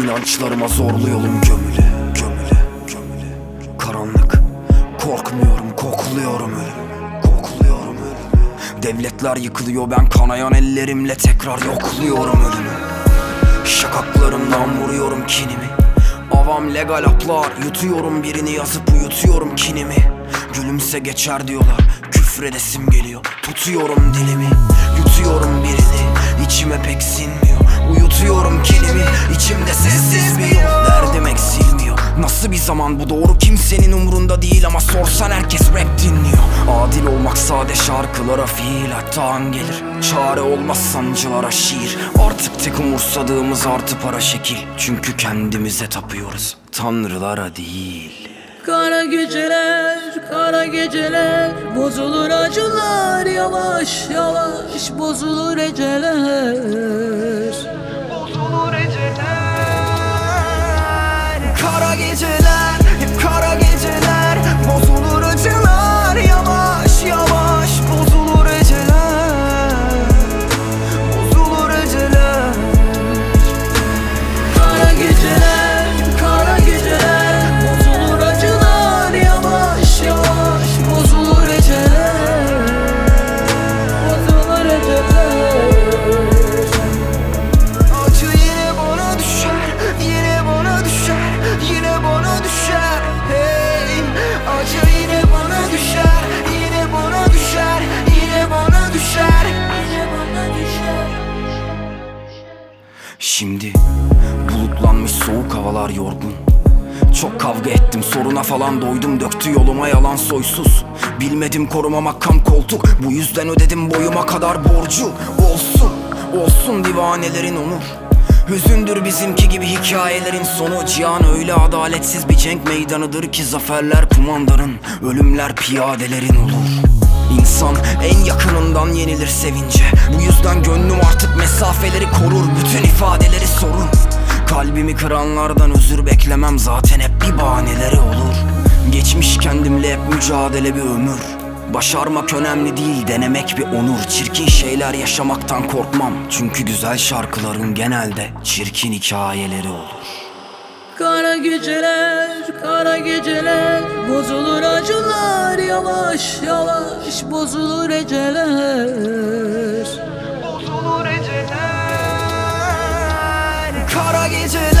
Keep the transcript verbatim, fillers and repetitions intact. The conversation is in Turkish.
İnançlarıma zorlu yolum gömülü, gömülü, gömülü. Karanlık, korkmuyorum, kokluyorum ölüm, kokluyorum ölüm. Devletler yıkılıyor, ben kanayan ellerimle tekrar yokluyorum ölümü. Şakaklarımdan vuruyorum kinimi. Avam legal aplar, yutuyorum birini yazıp uyutuyorum kinimi. Gülümse geçer diyorlar, küfredesim geliyor, tutuyorum dilimi. Yutuyorum birini, içime pek sinmiyor. Uyutuyorum kinimi, içimde sessiz bir yol. Derdim eksilmiyor. Nasıl bir zaman bu, doğru kimsenin umrunda değil. Ama sorsan herkes rap dinliyor. Adil olmak sade şarkılara fiil, hatta an gelir. Çare olmaz sancılara şiir. Artık tek umursadığımız artı para şekil. Çünkü kendimize tapıyoruz, tanrılara değil. Kara geceler, kara geceler, bozulur acılar, yavaş yavaş bozulur eceler. Bozulur eceler. Kara geceler, hep kara geceler, bozulur acılar, yavaş yavaş bozulur eceler. Bozulur eceler. Kara geceler, kara geceler, bozulur acılar, yavaş yavaş bozulur eceler. Bozulur eceler. Acı yine bana düşer, yine bana düşer, yine bana düşer. Hey, acı yine bana düşer, yine bana düşer, yine bana düşer, yine bana düşer. Şimdi bulutlanmış soğuk havalar yorgun. Çok kavga ettim, soruna falan doydum. Döktü yoluma yalan soysuz. Bilmedim koruma makam koltuk. Bu yüzden ödedim boyuma kadar borcu. Olsun, olsun divanelerin onur. Hüzündür bizimki gibi hikayelerin sonu. Cihan öyle adaletsiz bir cenk meydanıdır ki zaferler kumandanın, ölümler piyadelerin olur. İnsan en yakınından yenilir sevince. Bu yüzden gönlüm artık mesafeleri korur. Bütün ifadeleri sorun. Kalbimi kıranlardan özür beklemem, zaten hep bir bahaneleri olur. Geçmiş kendimle hep mücadele bir ömür. Başarmak önemli değil, denemek bir onur. Çirkin şeyler yaşamaktan korkmam. Çünkü güzel şarkıların genelde çirkin hikayeleri olur. Kara geceler, kara geceler, bozulur acılar, yavaş yavaş bozulur eceler. Bozulur eceler. Kara geceler.